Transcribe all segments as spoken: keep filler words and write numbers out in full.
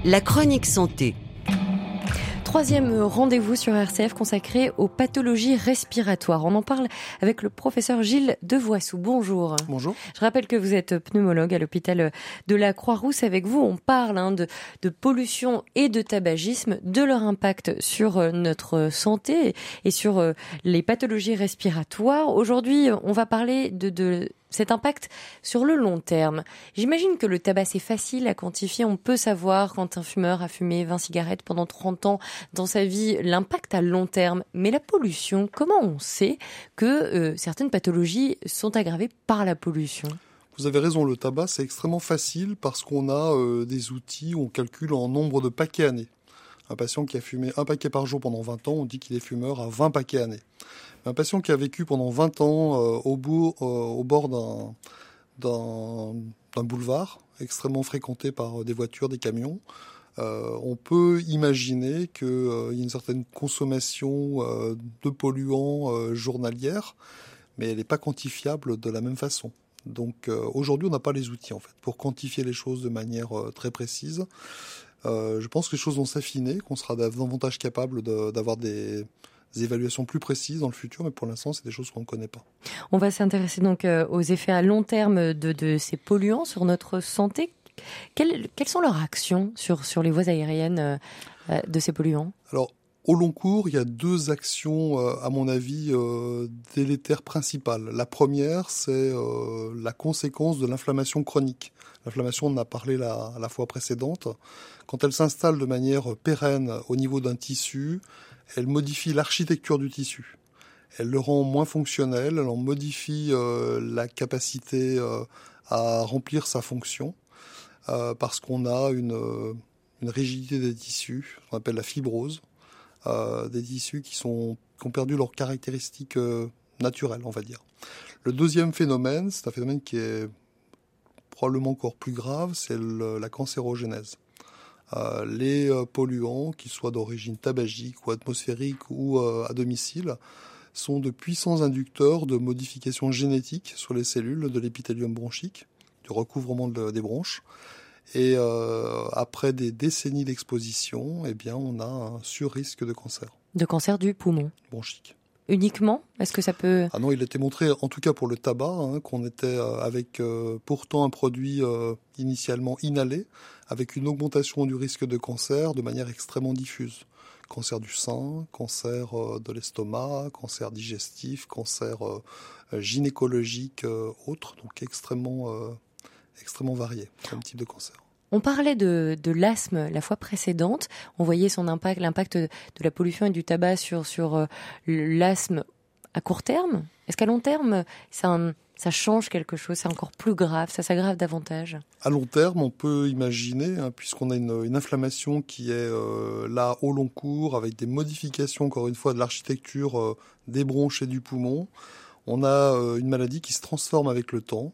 La chronique santé. Troisième rendez-vous sur R C F consacré aux pathologies respiratoires. On en parle avec le professeur Gilles Devoissou. Bonjour. Bonjour. Je rappelle que vous êtes pneumologue à l'hôpital de la Croix-Rousse. Avec vous, on parle hein, de, de pollution et de tabagisme, de leur impact sur notre santé et sur les pathologies respiratoires. Aujourd'hui, on va parler de... de cet impact sur le long terme. J'imagine que le tabac, c'est facile à quantifier. On peut savoir quand un fumeur a fumé vingt cigarettes pendant trente ans dans sa vie, l'impact à long terme. Mais la pollution, comment on sait que euh, certaines pathologies sont aggravées par la pollution ? Vous avez raison, le tabac, c'est extrêmement facile parce qu'on a euh, des outils où on calcule en nombre de paquets années. Un patient qui a fumé un paquet par jour pendant vingt ans, on dit qu'il est fumeur à vingt paquets années. Un patient qui a vécu pendant vingt ans euh, au, bout, euh, au bord d'un, d'un, d'un boulevard extrêmement fréquenté par des voitures, des camions, euh, on peut imaginer qu'il euh, y a une certaine consommation euh, de polluants euh, journalière, mais elle n'est pas quantifiable de la même façon. Donc euh, aujourd'hui, on n'a pas les outils en fait pour quantifier les choses de manière euh, très précise. Euh, je pense que les choses vont s'affiner, qu'on sera davantage capable de, d'avoir des... des évaluations plus précises dans le futur, mais pour l'instant, c'est des choses qu'on ne connaît pas. On va s'intéresser donc aux effets à long terme de, de ces polluants sur notre santé. Quelles, quelles sont leurs actions sur, sur les voies aériennes euh, de ces polluants ? Alors, au long cours, il y a deux actions, euh, à mon avis, euh, délétères principales. La première, c'est euh, la conséquence de l'inflammation chronique. L'inflammation, on en a parlé la, la fois précédente. Quand elle s'installe de manière pérenne au niveau d'un tissu, elle modifie l'architecture du tissu. Elle le rend moins fonctionnel, elle en modifie euh, la capacité euh, à remplir sa fonction, euh, parce qu'on a une, euh, une rigidité des tissus, qu'on appelle la fibrose, euh, des tissus qui, sont, qui ont perdu leurs caractéristiques euh, naturelles, on va dire. Le deuxième phénomène, c'est un phénomène qui est probablement encore plus grave, c'est le, la cancérogénèse. Euh, les euh, polluants, qu'ils soient d'origine tabagique ou atmosphérique ou euh, à domicile, sont de puissants inducteurs de modifications génétiques sur les cellules de l'épithélium bronchique, du recouvrement de, des bronches. Et euh, après des décennies d'exposition, eh bien, on a un surrisque de cancer. De cancer du poumon bronchique. Uniquement ? Est-ce que ça peut... Ah non, il a été montré, en tout cas pour le tabac, hein, qu'on était euh, avec euh, pourtant un produit euh, initialement inhalé, avec une augmentation du risque de cancer de manière extrêmement diffuse. Cancer du sein, cancer euh, de l'estomac, cancer digestif, cancer euh, gynécologique, euh, autres, donc extrêmement, euh, extrêmement varié comme type de cancer. On parlait de, de l'asthme la fois précédente. On voyait son impact, l'impact de la pollution et du tabac sur, sur l'asthme à court terme. Est-ce qu'à long terme, ça, ça change quelque chose ? C'est encore plus grave, ça s'aggrave davantage ? À long terme, on peut imaginer, hein, puisqu'on a une, une inflammation qui est euh, là au long cours, avec des modifications, encore une fois, de l'architecture euh, des bronches et du poumon. On a euh, une maladie qui se transforme avec le temps,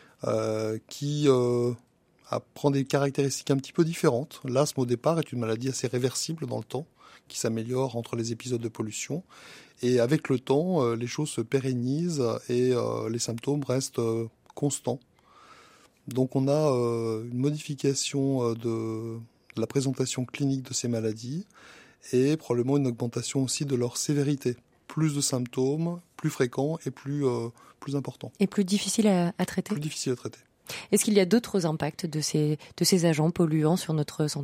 euh, qui... Euh, prend des caractéristiques un petit peu différentes. L'asthme, au départ, est une maladie assez réversible dans le temps, qui s'améliore entre les épisodes de pollution. Et avec le temps, euh, les choses se pérennisent et euh, les symptômes restent euh, constants. Donc on a euh, une modification euh, de, de la présentation clinique de ces maladies et probablement une augmentation aussi de leur sévérité. Plus de symptômes, plus fréquents et plus, euh, plus importants. Et plus difficile à, à traiter ? Plus difficile à traiter. Est-ce qu'il y a d'autres impacts de ces, de ces agents polluants sur notre santé ?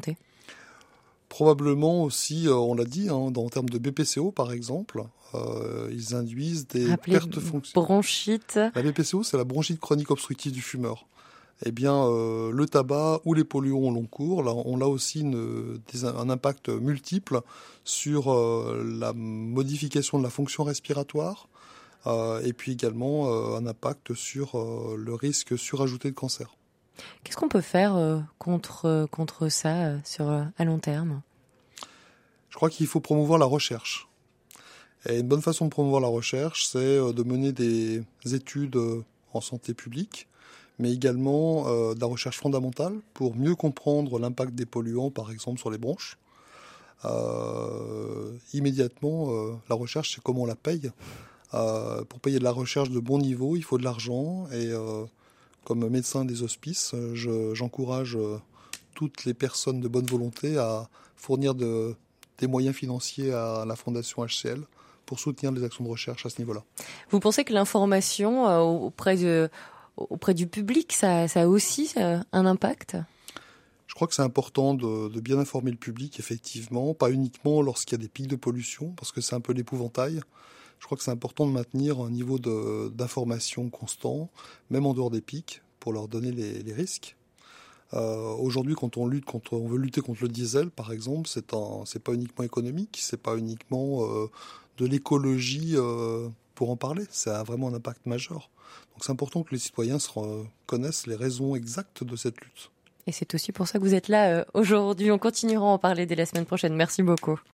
Probablement aussi, euh, on l'a dit, hein, dans, en termes de B P C O par exemple, euh, ils induisent des Rappelez pertes fonctionnelles. Bronchite. La B P C O, c'est la bronchite chronique obstructive du fumeur. Eh bien, euh, le tabac ou les polluants au long cours, là, on a aussi une, des, un impact multiple sur euh, la modification de la fonction respiratoire, Euh, et puis également euh, un impact sur euh, le risque surajouté de cancer. Qu'est-ce qu'on peut faire euh, contre, euh, contre ça euh, sur, euh, à long terme ? Je crois qu'il faut promouvoir la recherche. Et une bonne façon de promouvoir la recherche, c'est euh, de mener des études euh, en santé publique, mais également euh, de la recherche fondamentale pour mieux comprendre l'impact des polluants, par exemple, sur les bronches. Euh, immédiatement, euh, la recherche, c'est comment on la paye. Euh, pour payer de la recherche de bon niveau, il faut de l'argent et euh, comme médecin des hospices, je, j'encourage euh, toutes les personnes de bonne volonté à fournir de, des moyens financiers à la Fondation H C L pour soutenir les actions de recherche à ce niveau-là. Vous pensez que l'information euh, auprès, de, auprès du public, ça, ça a aussi euh, un impact ? Je crois que c'est important de, de bien informer le public, effectivement, pas uniquement lorsqu'il y a des pics de pollution, parce que c'est un peu l'épouvantail. Je crois que c'est important de maintenir un niveau de, d'information constant, même en dehors des pics, pour leur donner les, les risques. Euh, aujourd'hui, quand on lutte contre, on veut lutter contre le diesel, par exemple, c'est, un, c'est pas uniquement économique, c'est pas uniquement euh, de l'écologie euh, pour en parler. Ça a vraiment un impact majeur. Donc c'est important que les citoyens se re- connaissent les raisons exactes de cette lutte. Et c'est aussi pour ça que vous êtes là euh, aujourd'hui. On continuera à en parler dès la semaine prochaine. Merci beaucoup.